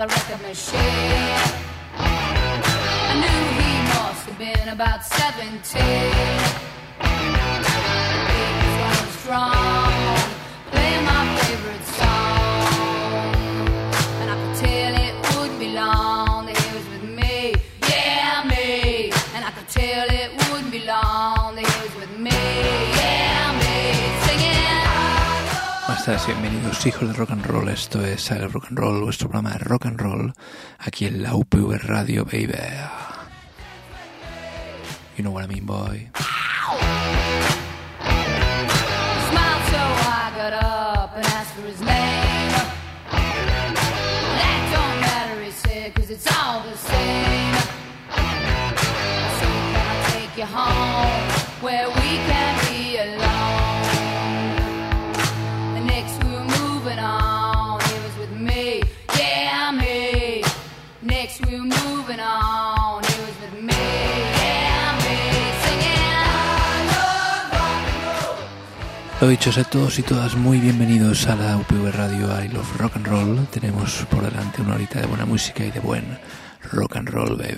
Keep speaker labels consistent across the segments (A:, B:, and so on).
A: the record machine. I knew he must have been about 17. He was running strong, playing my favorite song, and I could tell it wouldn't be long that he was with me, yeah, me. And I could tell it wouldn't be long that he was with me, yeah, me. Singing.
B: Buenas tardes, bienvenidos hijos de rock and roll. Esto es Saga Rock and Roll, vuestro programa de rock and roll aquí en la UPV Radio, baby. You know what I mean, boy.
A: Smiled so I got up and asked for his name. That don't matter, he said, 'cause it's all the same. So can I take you home where we can be alone? The next we were moving on, he was with me, yeah, me. Next we were moving on, he was with me, yeah, me.
B: Lo dicho, sed todos y todas muy bienvenidos a la UPV Radio I Love Rock and Roll. Tenemos por delante una horita de buena música y de buen rock and roll, baby.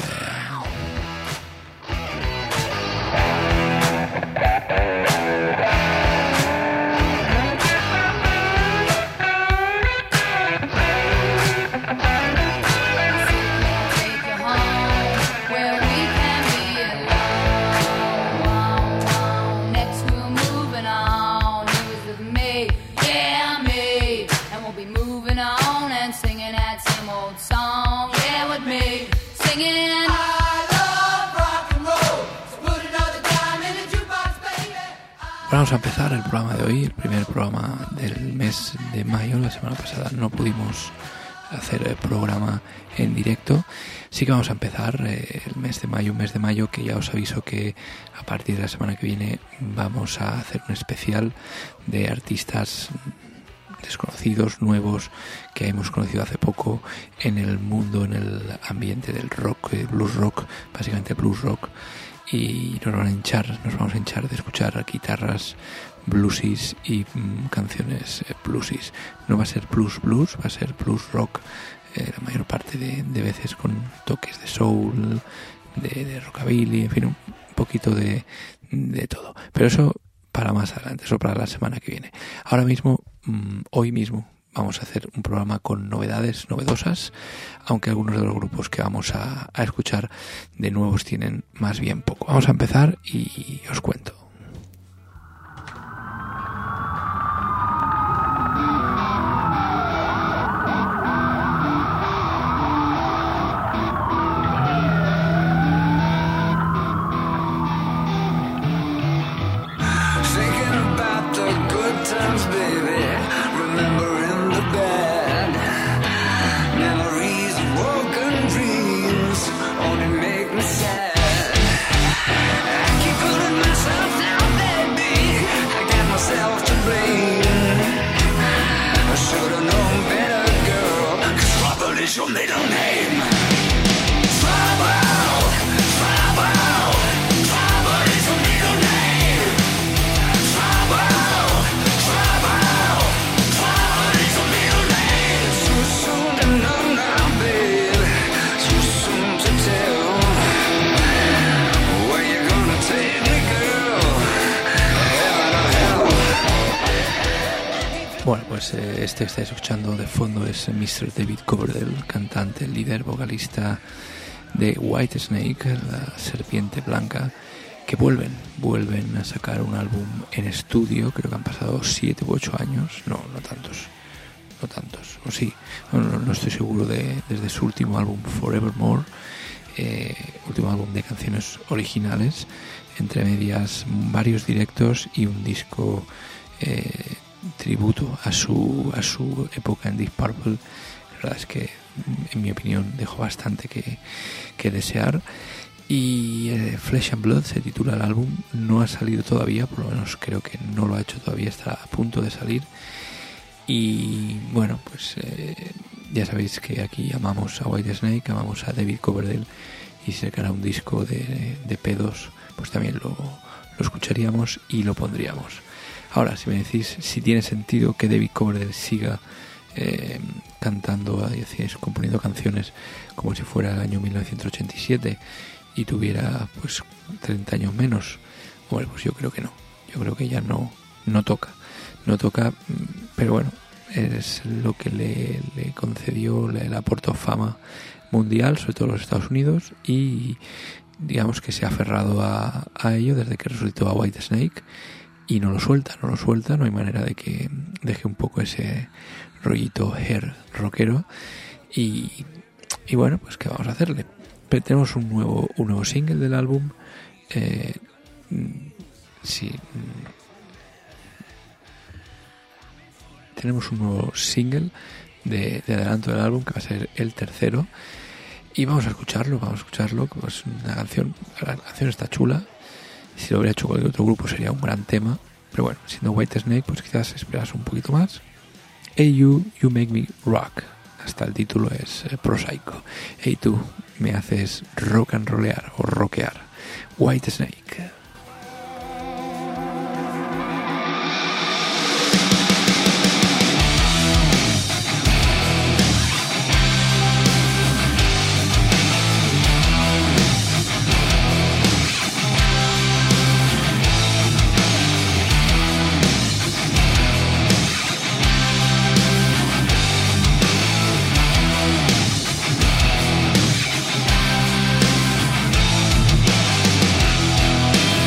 B: Vamos a empezar el programa de hoy, el primer programa del mes de mayo. La semana pasada no pudimos hacer el programa en directo. Sí que vamos a empezar el mes de mayo, que ya os aviso que a partir de la semana que viene vamos a hacer un especial de artistas desconocidos, nuevos, que hemos conocido hace poco en el mundo, en el ambiente del rock, blues rock, básicamente blues rock. Y nos vamos a hinchar de escuchar guitarras bluesis y canciones bluesis. No va a ser blues, va a ser blues rock, la mayor parte de veces con toques de soul, de rockabilly, en fin, un poquito de todo. Pero eso para más adelante, eso para la semana que viene. Ahora mismo, hoy mismo, vamos a hacer un programa con novedades novedosas, aunque algunos de los grupos que vamos a escuchar de nuevos tienen más bien poco. Vamos a empezar y os cuento.
C: Your middle name. Trouble, trouble, trouble is your middle name. Trouble, trouble, trouble is your middle name. Too soon to know now, babe. Too soon to tell. Where you gonna take me, girl? Hell to hell.
B: Bueno, pues este que estáis escuchando de fondo es Mr. David Coverdale, cantante, líder, vocalista de Whitesnake, la serpiente blanca, que vuelven a sacar un álbum en estudio. Creo que han pasado 7 u 8 años, no tantos, o sí, no estoy seguro, desde su último álbum Forevermore, último álbum de canciones originales, entre medias varios directos y un disco tributo a su época en Deep Purple. La verdad es que, en mi opinión, dejó bastante que desear. Y Flesh and Blood se titula el álbum. No ha salido todavía, por lo menos creo que no lo ha hecho todavía, está a punto de salir. Y bueno, pues ya sabéis que aquí amamos a Whitesnake, amamos a David Coverdale, y si sacara un disco de pedos, pues también lo escucharíamos y lo pondríamos. Ahora, si me decís si tiene sentido que David Coverdale siga cantando, componiendo canciones como si fuera el año 1987 y tuviera pues 30 años menos. Bueno, pues yo creo que no. Yo creo que ya no toca, pero bueno, es lo que le concedió, le aportó fama mundial, sobre todo en los Estados Unidos, y digamos que se ha aferrado a ello desde que resucitó a Whitesnake y no lo suelta, no hay manera de que deje un poco ese rollito hair rockero y bueno, pues ¿qué vamos a hacerle? Pero tenemos un nuevo single del álbum, tenemos un nuevo single de adelanto del álbum que va a ser el tercero y vamos a escucharlo, pues la canción está chula. Si lo hubiera hecho cualquier otro grupo sería un gran tema, pero bueno, siendo Whitesnake pues quizás esperas un poquito más. Hey you make me rock, hasta el título es prosaico. Hey tú, me haces rock and rollear o rockear. Whitesnake.
C: Hey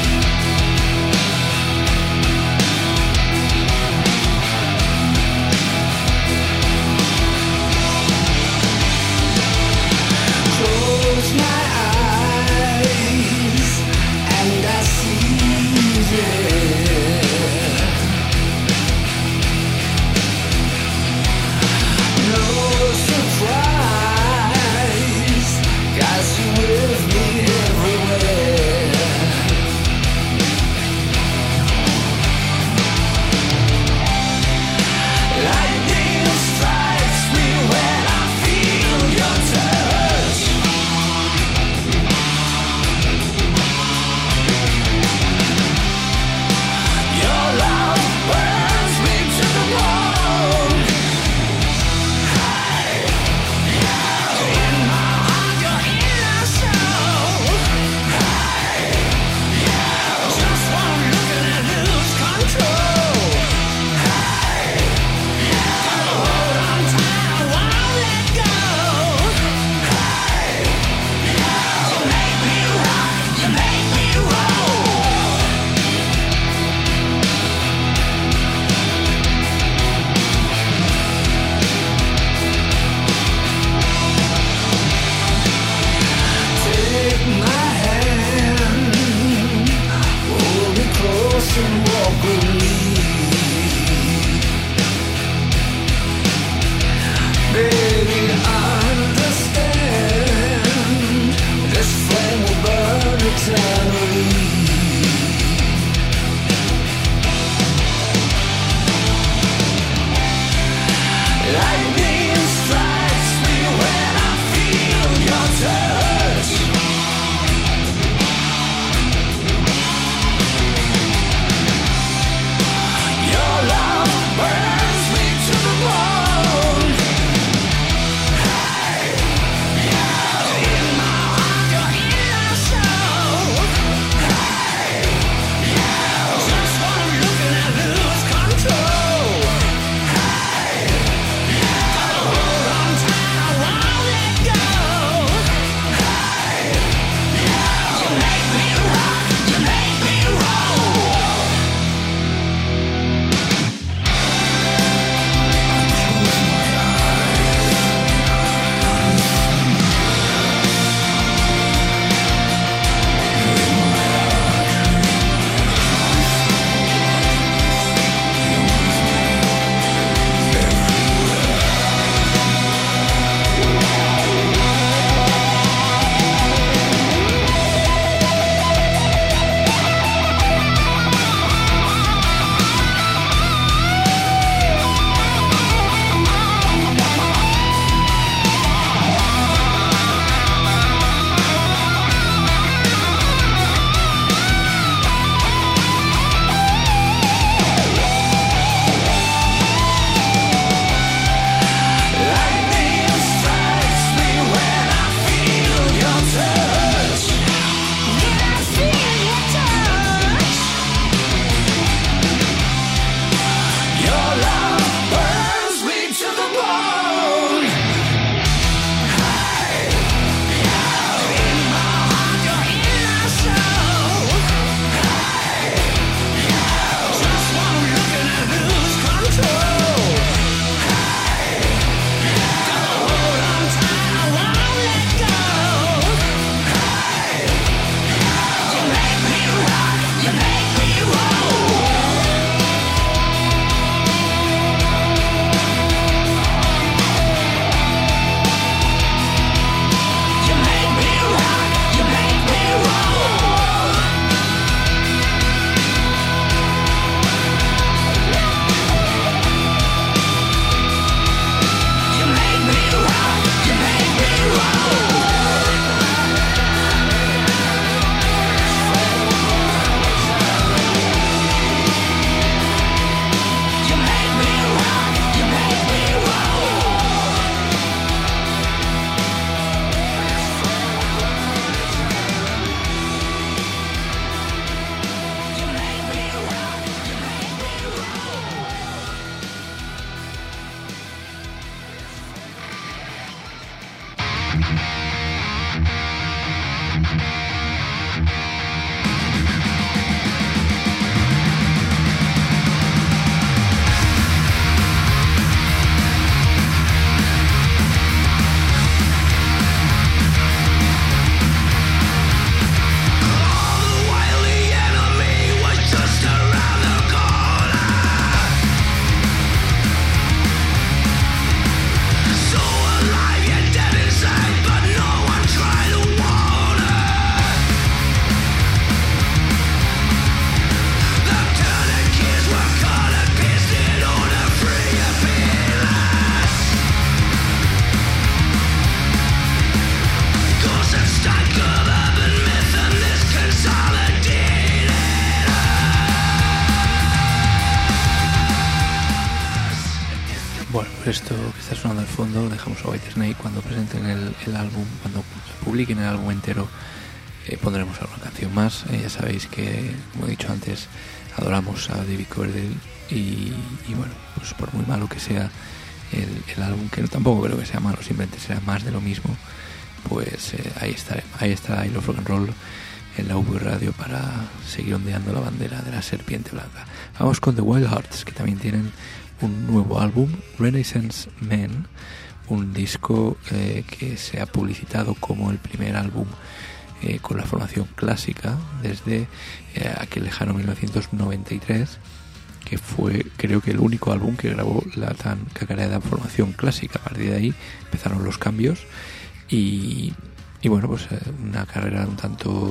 B: Esto que está sonando al fondo, dejamos a Whitesnake. Cuando presenten el álbum, cuando publiquen el álbum entero, pondremos alguna canción más. Ya sabéis que, como he dicho antes, adoramos a David Coverdale y bueno, pues por muy malo que sea el álbum, que tampoco creo que sea malo, simplemente será más de lo mismo, pues ahí estará I Love Rock and Roll en la UV Radio para seguir ondeando la bandera de la serpiente blanca. Vamos con The Wild Hearts, que también tienen un nuevo álbum, Renaissance Man, un disco que se ha publicitado como el primer álbum con la formación clásica desde aquel lejano 1993, que fue, creo que, el único álbum que grabó la tan cacareada formación clásica. A partir de ahí empezaron los cambios y bueno, pues una carrera un tanto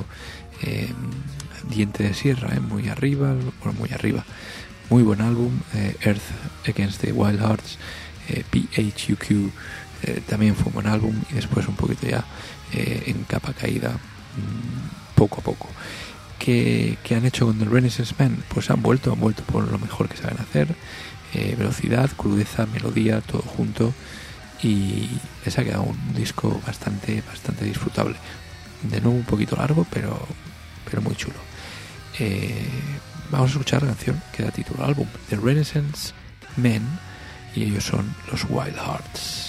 B: diente de sierra, muy arriba, muy buen álbum. Earth Against the Wild Hearts, PHUQ, también fue un buen álbum, y después un poquito ya en capa caída, poco a poco. ¿Qué han hecho con The Renaissance Man? Pues han vuelto por lo mejor que saben hacer, velocidad, crudeza, melodía, todo junto, y les ha quedado un disco bastante disfrutable. De nuevo un poquito largo, pero muy chulo. Vamos a escuchar la canción que da título al álbum, The Renaissance Men, y ellos son los Wild Hearts.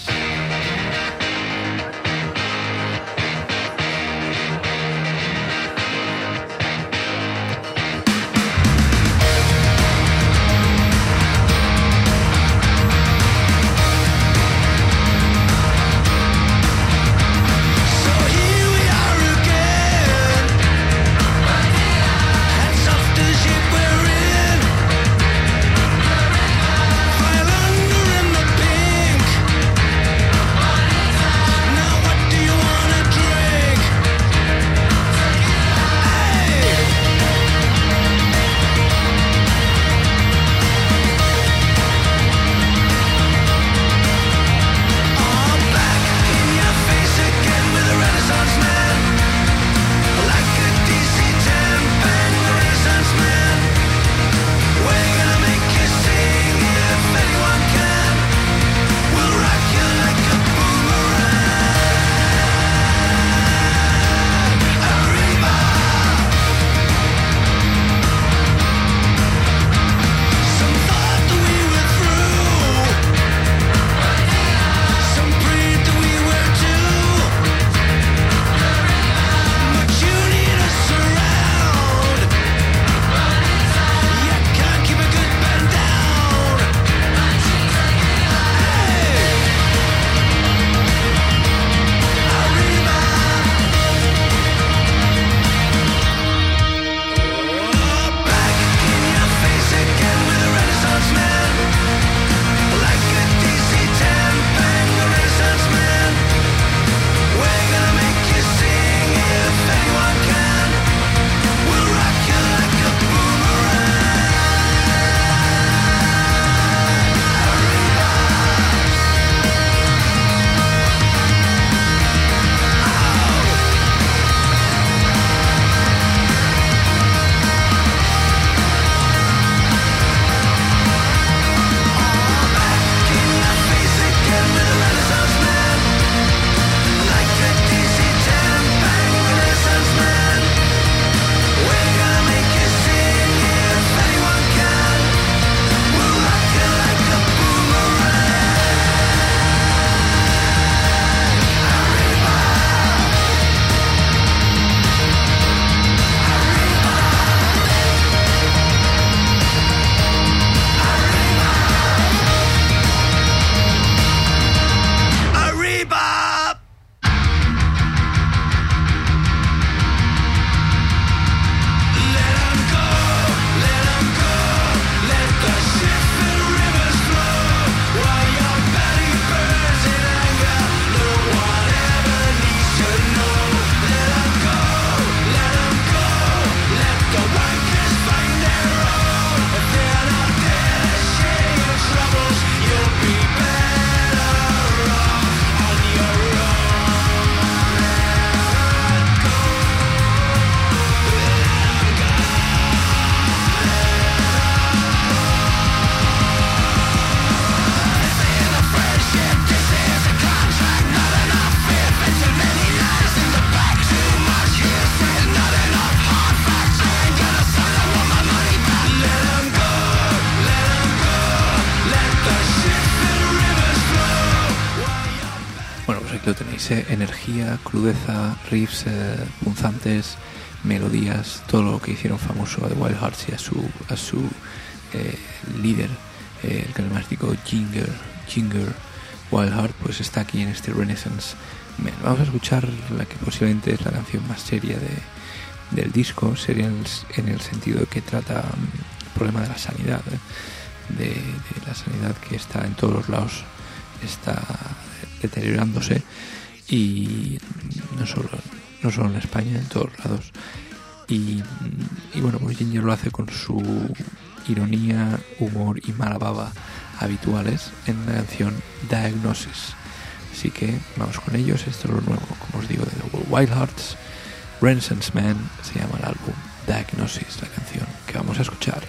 C: File under in the pink.
B: aquí lo tenéis, energía, crudeza, riffs punzantes, melodías, todo lo que hicieron famoso a The Wild Hearts y a su líder, el carismático Ginger Wildheart, pues está aquí en este Renaissance Man. Vamos a escuchar la que posiblemente es la canción más seria del disco, seria en el sentido de que trata el problema de la sanidad, de la sanidad que está en todos los lados, está deteriorándose, y no solo en España, en todos lados. Y bueno, pues Ginger lo hace con su ironía, humor y mala baba habituales en la canción Diagnosis. Así que vamos con ellos. Esto es lo nuevo, como os digo, de The Wild Hearts. Renaissance Man se llama el álbum, Diagnosis la canción que vamos a escuchar.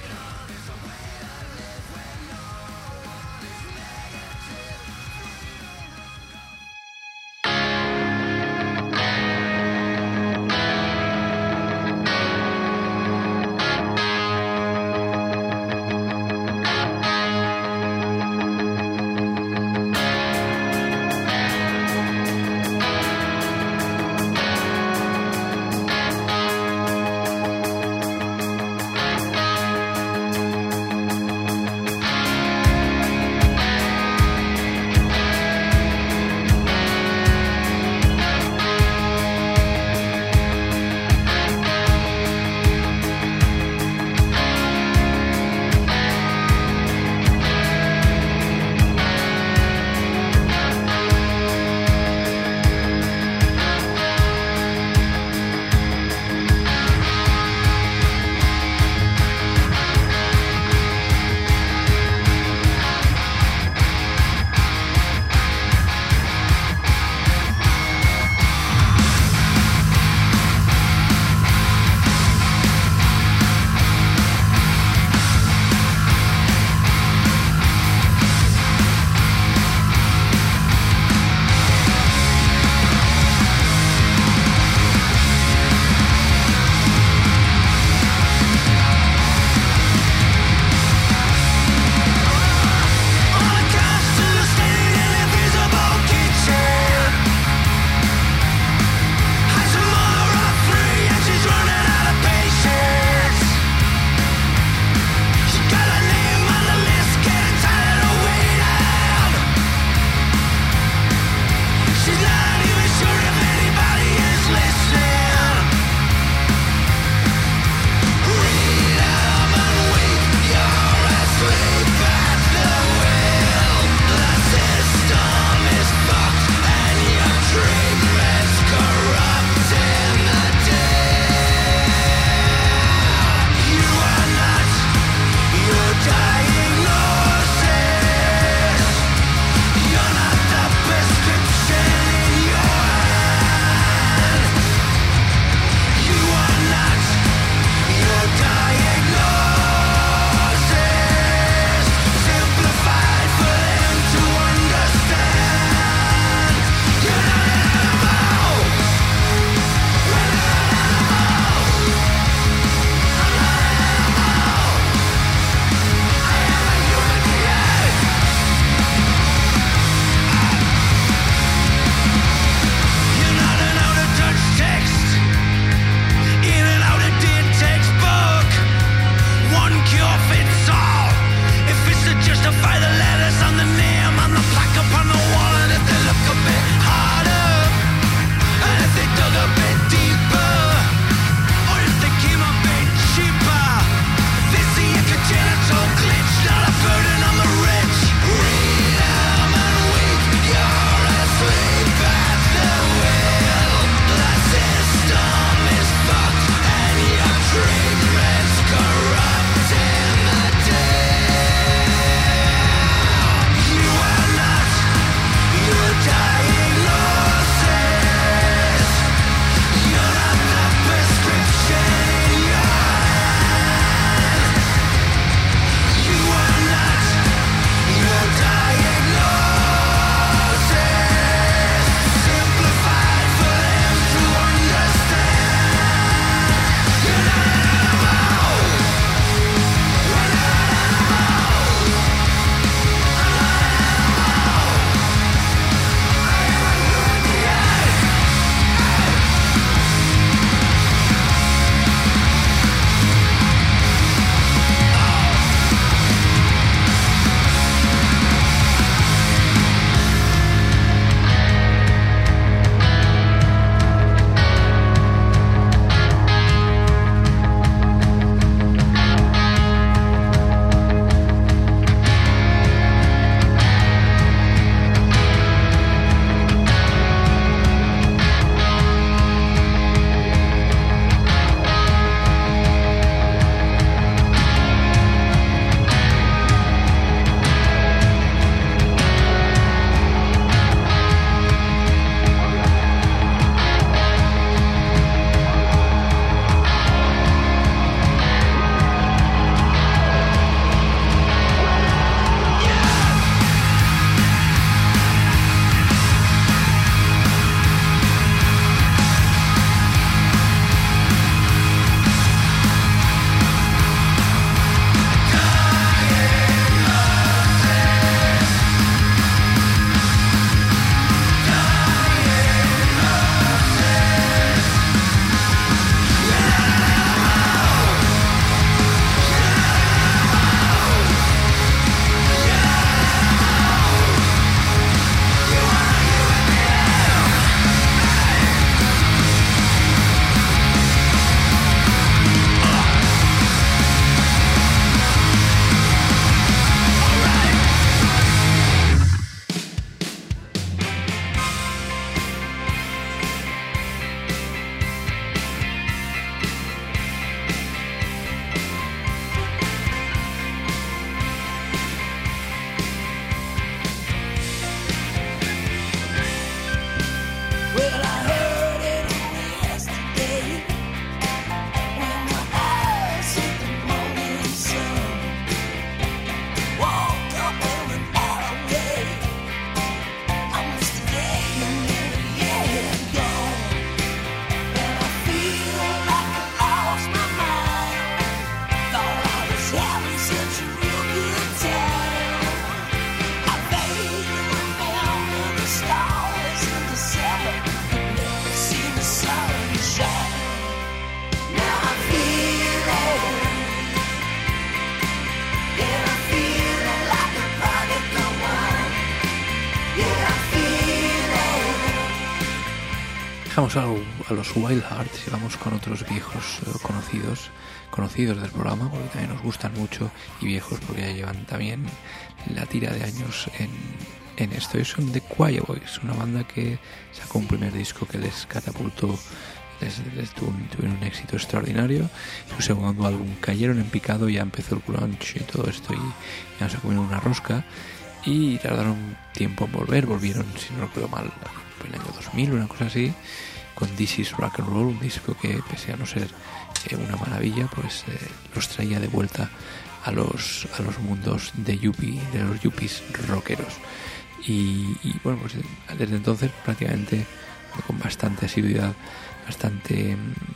B: Dejamos a los Wild Hearts y vamos con otros viejos conocidos del programa, porque también nos gustan mucho, y viejos porque ya llevan también la tira de años en esto. Y son The Quiet Boys, una banda que sacó un primer disco que les catapultó, tuvieron un éxito extraordinario. Su segundo álbum cayeron en picado, ya empezó el grunge y todo esto, y ya se comieron una rosca y tardaron un tiempo en volvieron, si no recuerdo mal, en el año 2000, una cosa así, con This Is Rock and Roll, un disco que, pese a no ser una maravilla, pues los traía de vuelta a los mundos de los yuppies rockeros. Y bueno, pues desde entonces prácticamente con bastante asiduidad, bastante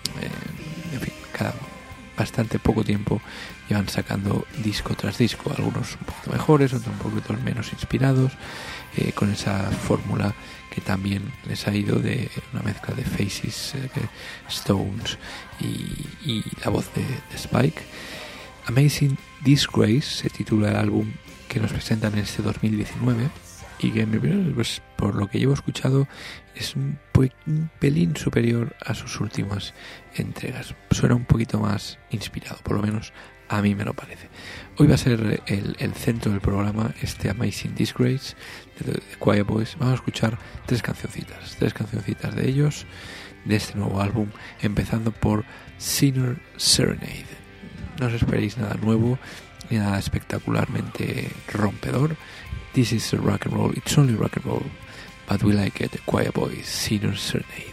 B: bastante poco tiempo llevan sacando disco tras disco, algunos un poquito mejores, otros un poquito menos inspirados, con esa fórmula que también les ha ido de una mezcla de Faces, Stones y la voz de Spike. Amazing Disgrace se titula el álbum que nos presentan en este 2019, y que pues, por lo que llevo escuchado es un pelín superior a sus últimas entregas. Suena un poquito más inspirado, por lo menos a mí me lo parece. Hoy va a ser el centro del programa este Amazing Disgrace de The Quiet Boys. Vamos a escuchar tres cancioncitas de ellos, de este nuevo álbum, empezando por Sinner Serenade. No os esperéis nada nuevo ni nada espectacularmente rompedor. This is rock and roll, it's only rock and roll, but we like it. The Quiet Boys, Sinner Serenade.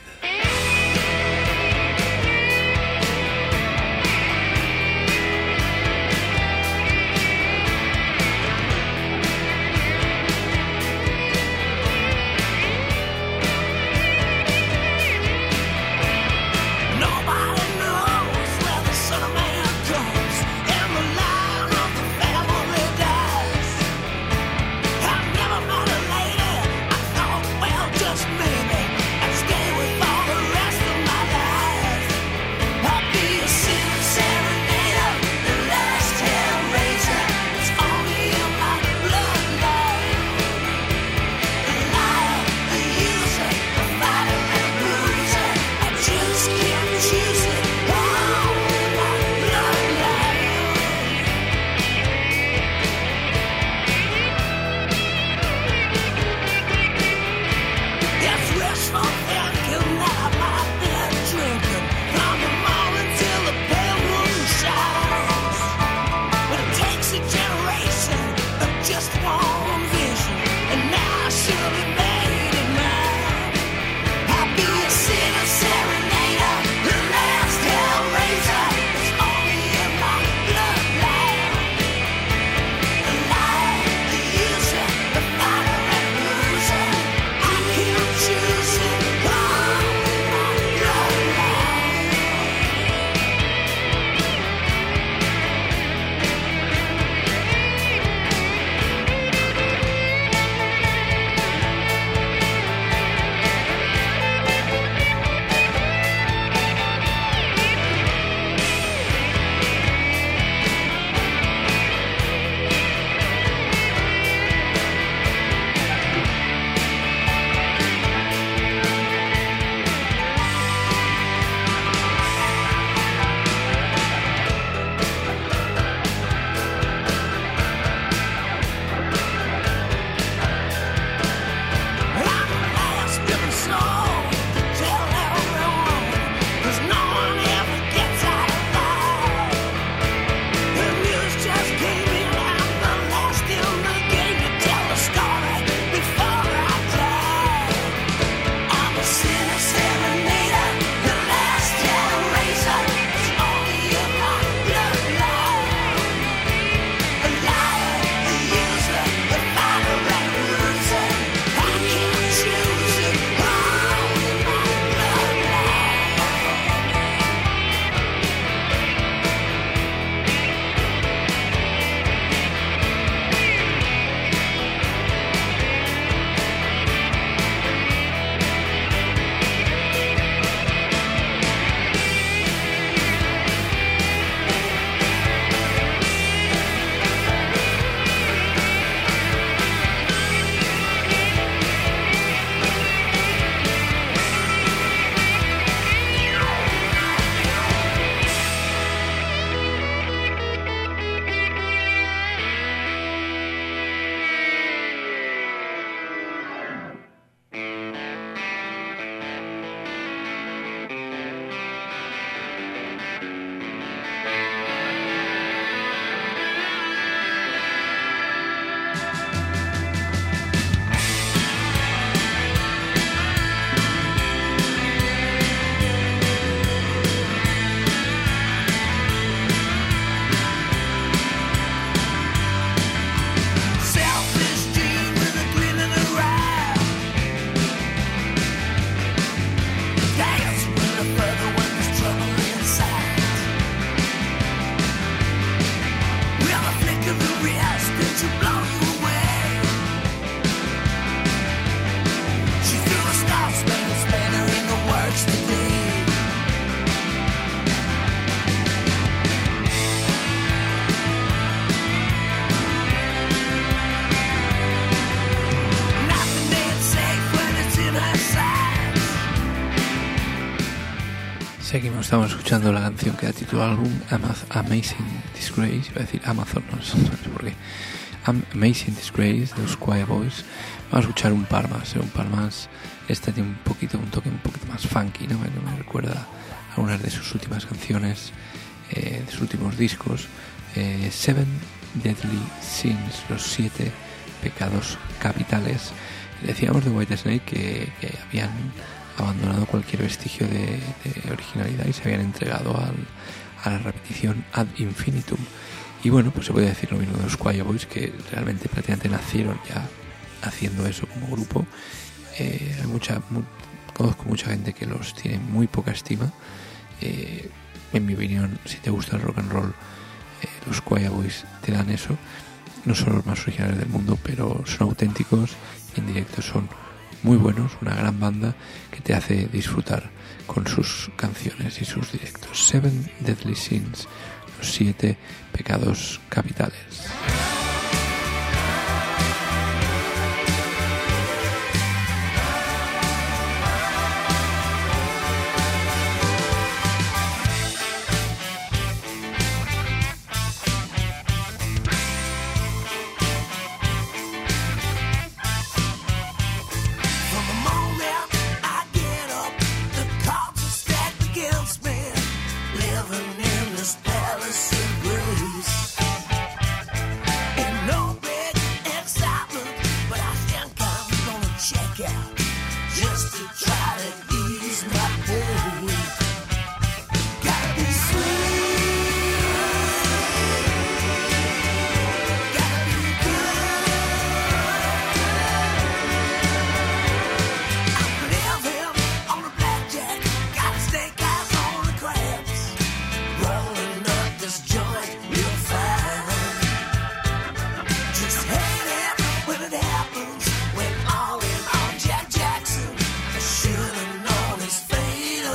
C: Just maybe, and stay with
B: Estamos escuchando la canción que da título al álbum Amazing Disgrace. Iba a decir Amazon, no sé por qué. Amazing Disgrace de los Choir Boys. Vamos a escuchar un par más. Esta tiene un toque un poquito más funky, ¿no? Me recuerda a algunas de sus últimas canciones, de sus últimos discos. Seven Deadly Sins, los 7 pecados capitales. Decíamos de Whitesnake que habían abandonado cualquier vestigio de originalidad y se habían entregado a la repetición ad infinitum. Y bueno, pues se puede decir lo mismo de los Choir Boys, que realmente prácticamente nacieron ya haciendo eso como grupo. Conozco mucha gente que los tiene muy poca estima. En mi opinión, si te gusta el rock and roll, los Choir Boys te dan eso. No son los más originales del mundo, pero son auténticos y en directo son muy buenos, una gran banda que te hace disfrutar con sus canciones y sus directos. Seven Deadly Sins, los 7 pecados capitales.
D: Should've known his fate.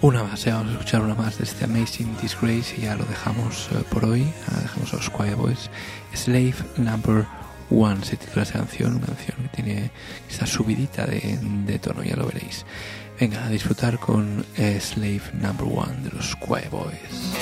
B: Una más, vamos a escuchar una más de este Amazing Disgrace y ya lo dejamos por hoy. Ahora dejamos a los Choir Boys. Slave Number One se titula esa canción, una canción que tiene esta subidita de tono, ya lo veréis. Venga, a disfrutar con Slave Number One de los Choir Boys.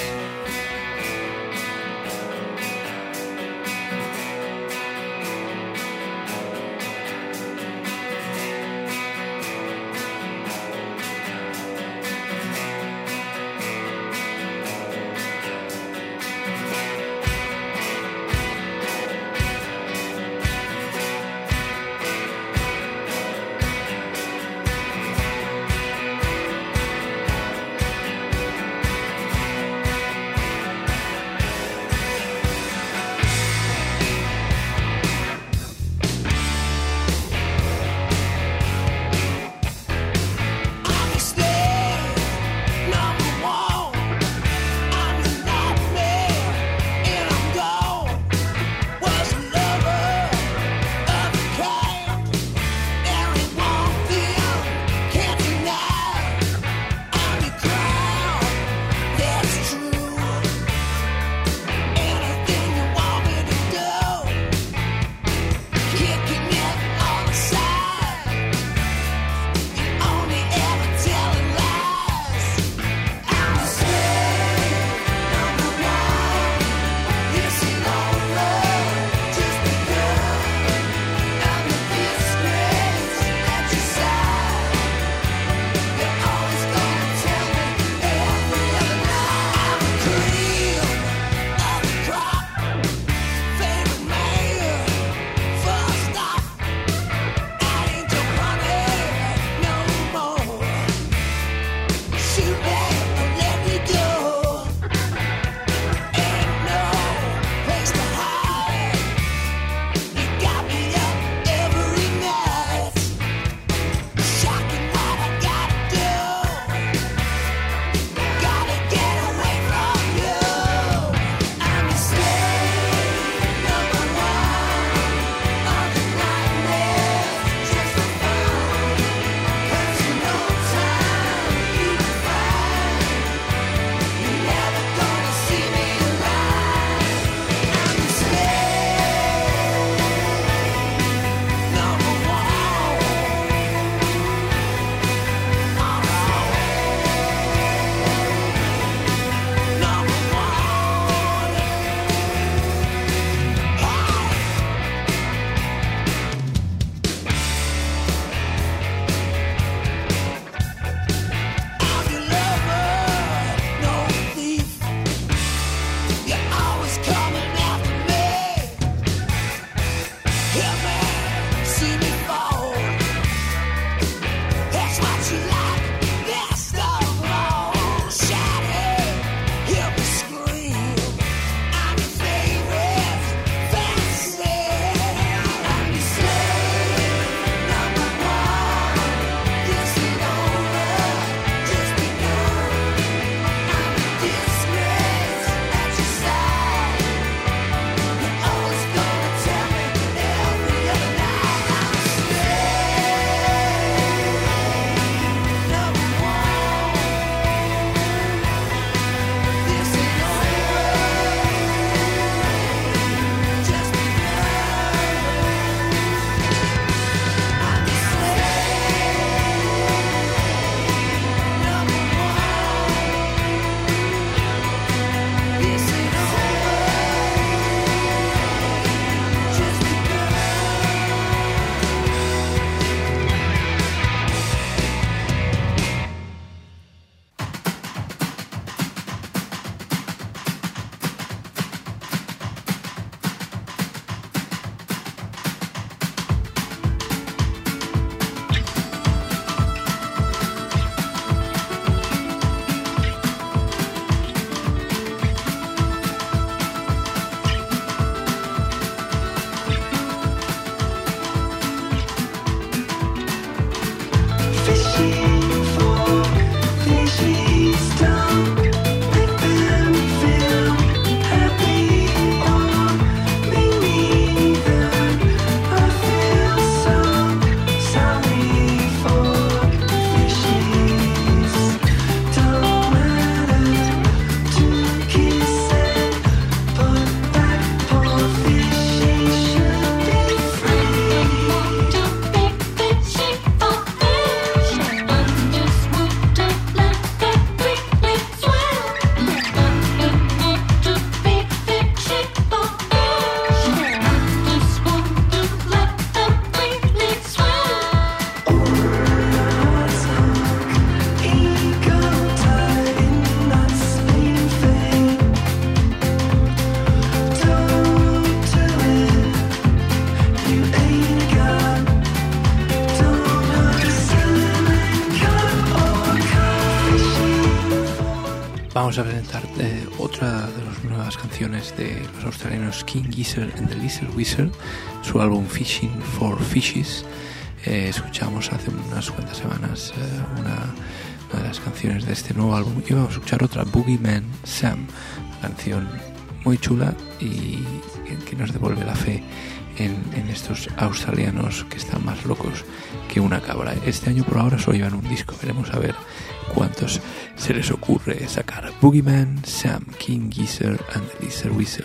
B: vamos a presentar otra de las nuevas canciones de los australianos King Gizzard and the Lizard Wizard, su álbum Fishing for Fishes. Escuchamos hace unas cuantas semanas una de las canciones de este nuevo álbum y vamos a escuchar otra, Boogeyman Sam, canción muy chula y que nos devuelve la fe en estos australianos que están más locos que una cabra. Este año por ahora solo llevan un disco, veremos a ver cuántos se les ocurre sacar. Boogeyman Sam, King Gizzard and the Lizard Wizard.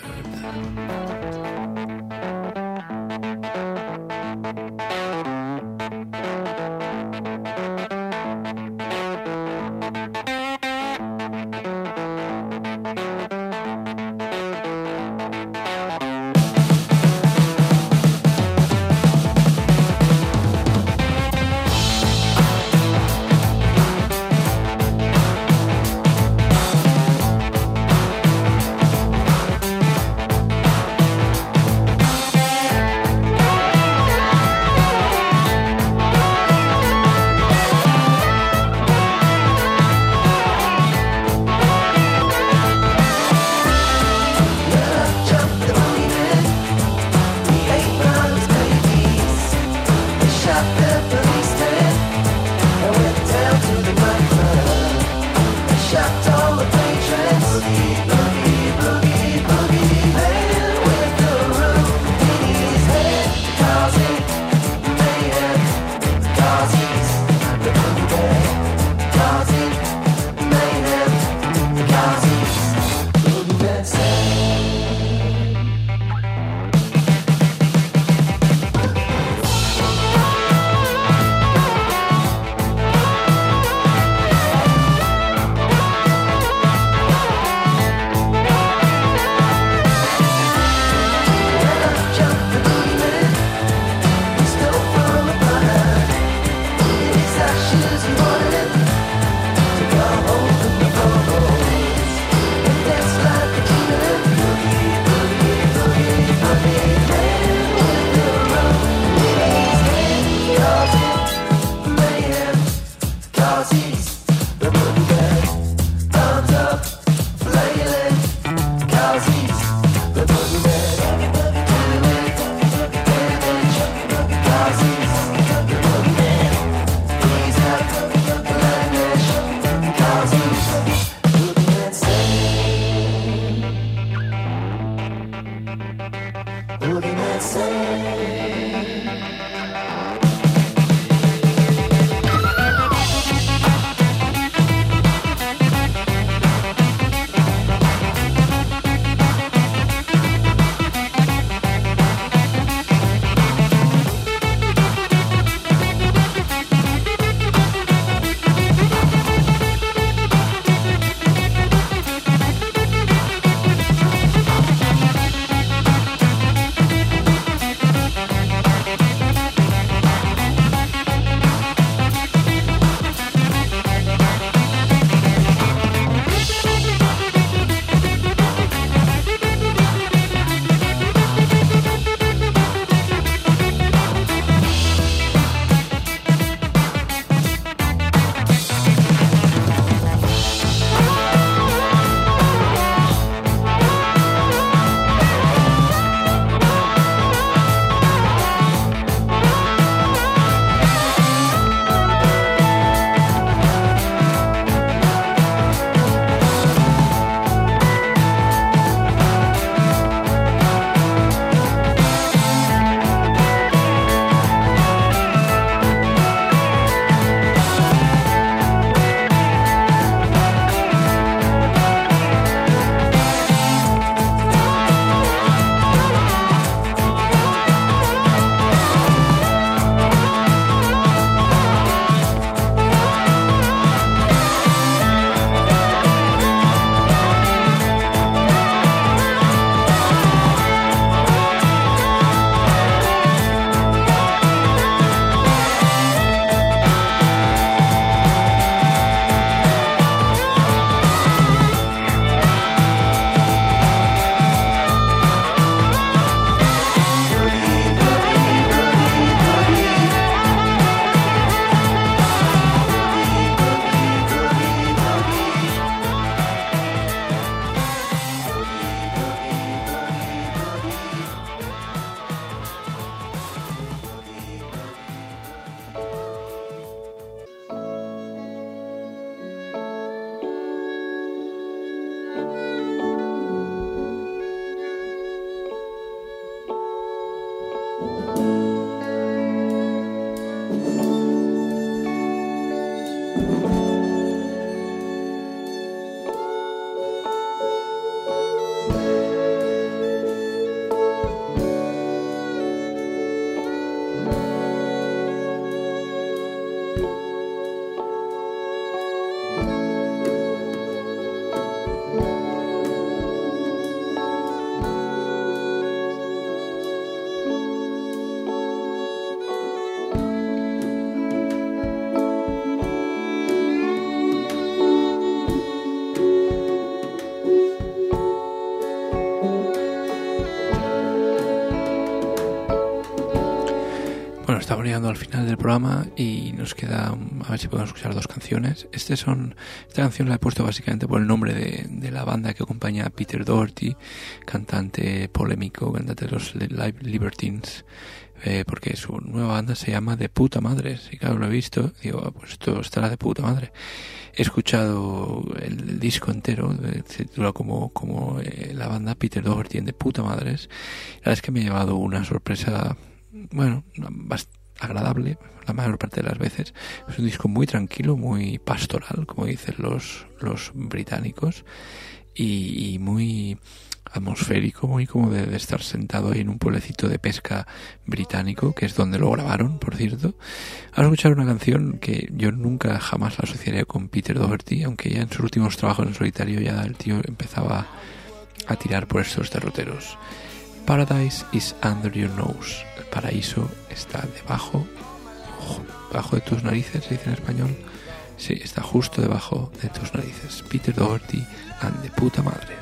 B: Bueno, estamos llegando al final del programa y nos queda, a ver si podemos escuchar dos canciones. Esta canción la he puesto básicamente por el nombre de la banda que acompaña a Peter Doherty, cantante polémico, cantante de los Libertines, porque su nueva banda se llama De Puta Madre. Y claro, lo he visto, digo, pues esto estará de puta madre. He escuchado el disco entero, se titula como la banda Peter Doherty en De Puta Madres. La verdad es que me ha llevado una sorpresa, bueno, agradable la mayor parte de las veces. Es un disco muy tranquilo, muy pastoral, como dicen los británicos, y muy atmosférico, muy como de estar sentado ahí en un pueblecito de pesca británico, que es donde lo grabaron, por cierto. Vamos a escuchar una canción que yo nunca jamás la asociaría con Peter Doherty, aunque ya en sus últimos trabajos en solitario ya el tío empezaba a tirar por estos derroteros. Paradise is under your nose. El paraíso está debajo de tus narices, se dice en español. Sí, está justo debajo de tus narices. Peter Doherty and De Puta Madres.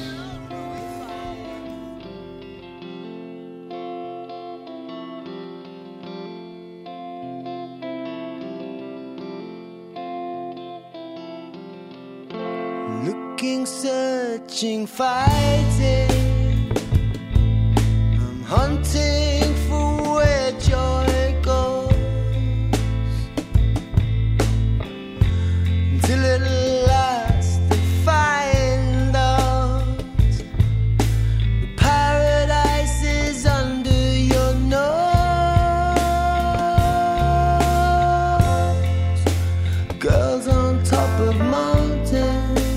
D: Looking, searching, fighting, I'm hunting for where joy goes, until at last I find out the paradise is under your nose. Girls on top of mountains,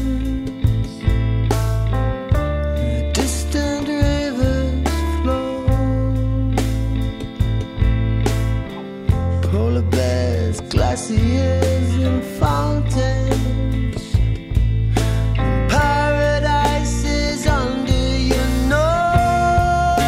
D: glaciers and fountains, and paradise is under your nose.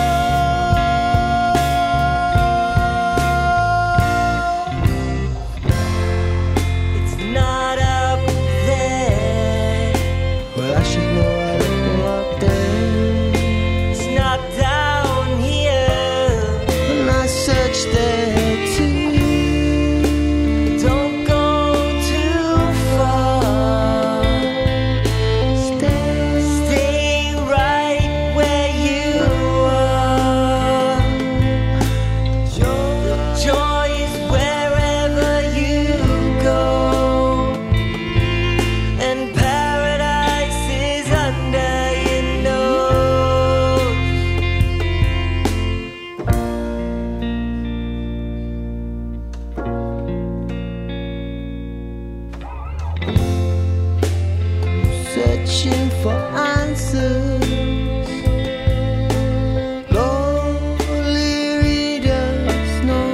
D: It's not up there. Well, I should know I look up there. It's not down here, and I search there too. Searching for answers, lonely readers know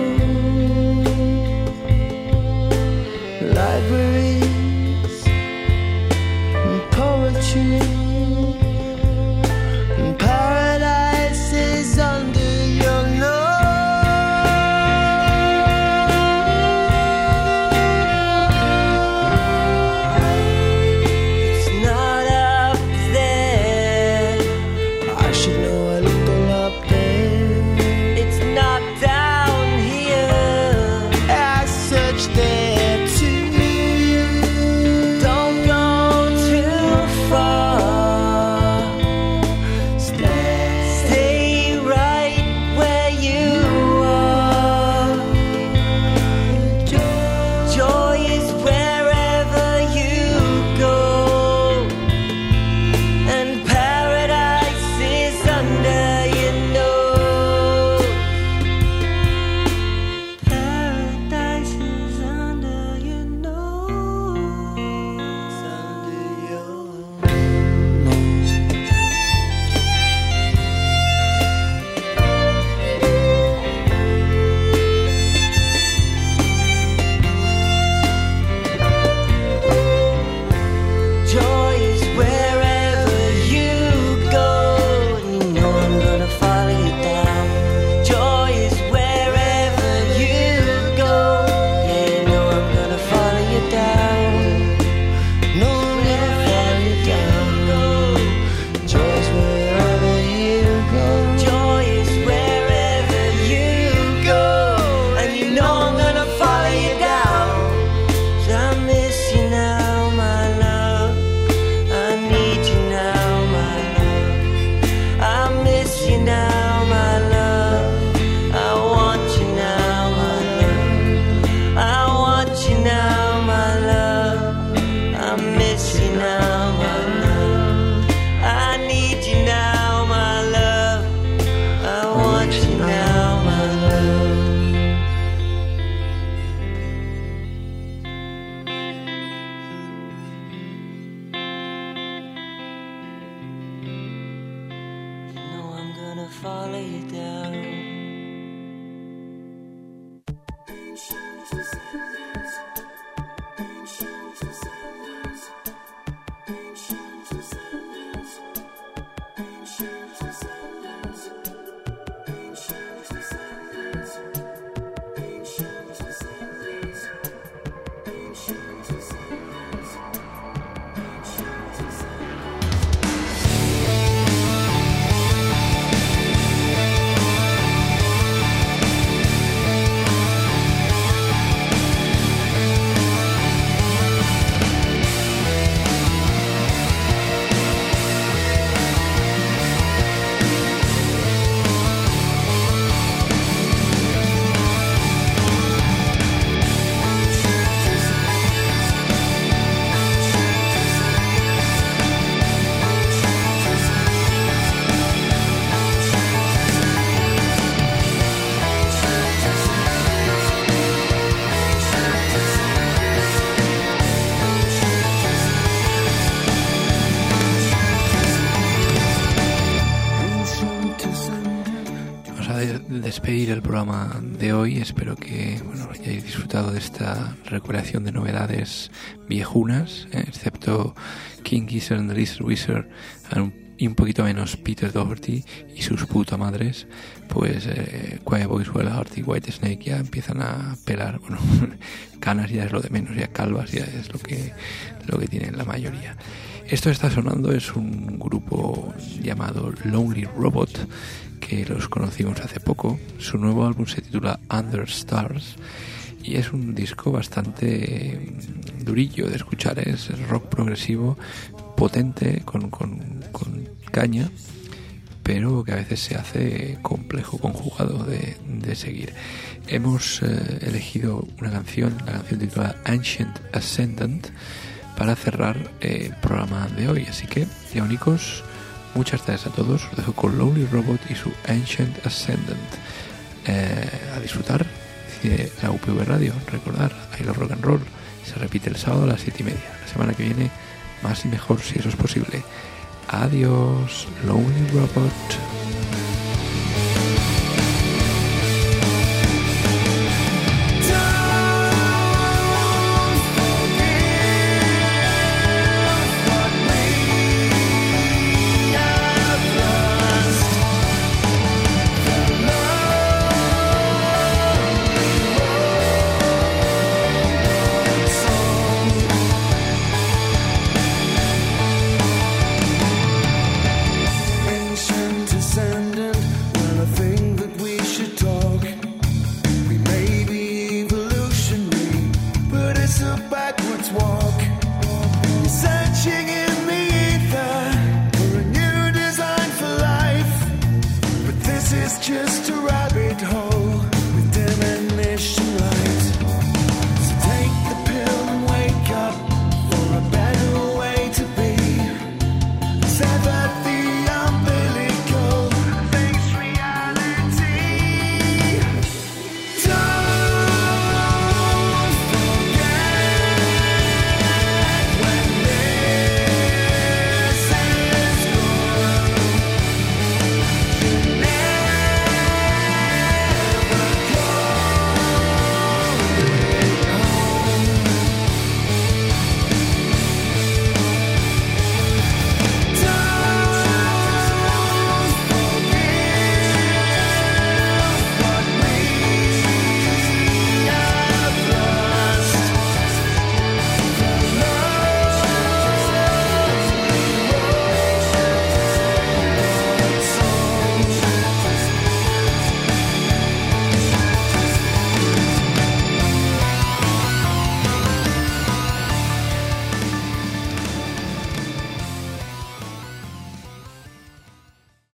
D: libraries and poetry, and paradise is under your nose. It's not up there.
B: el programa de hoy. Espero que hayáis disfrutado de esta recopilación de novedades viejunas, excepto King Gizzard and the Lizard Wizard y un poquito menos Peter Doherty y sus puta madres. Pues Quiet Boys, Heart y White Snake ya empiezan a pelar. Bueno, canas ya es lo de menos, ya calvas ya es lo que tienen la mayoría. Esto está sonando, es un grupo llamado Lonely Robot, que los conocimos hace poco. Su nuevo álbum se titula Under Stars y es un disco bastante durillo de escuchar. Es rock progresivo potente, con caña, pero que a veces se hace complejo, conjugado de seguir. Hemos elegido la canción titulada Ancient Ascendant para cerrar el programa de hoy. Así que, diabónicos, muchas gracias a todos. Os dejo con Lonely Robot y su Ancient Ascendant. A disfrutar de la UPV Radio. Recordar, I Love Rock and Roll se repite el sábado a las 7:30. La semana que viene, más y mejor, si eso es posible. Adiós, Lonely Robot.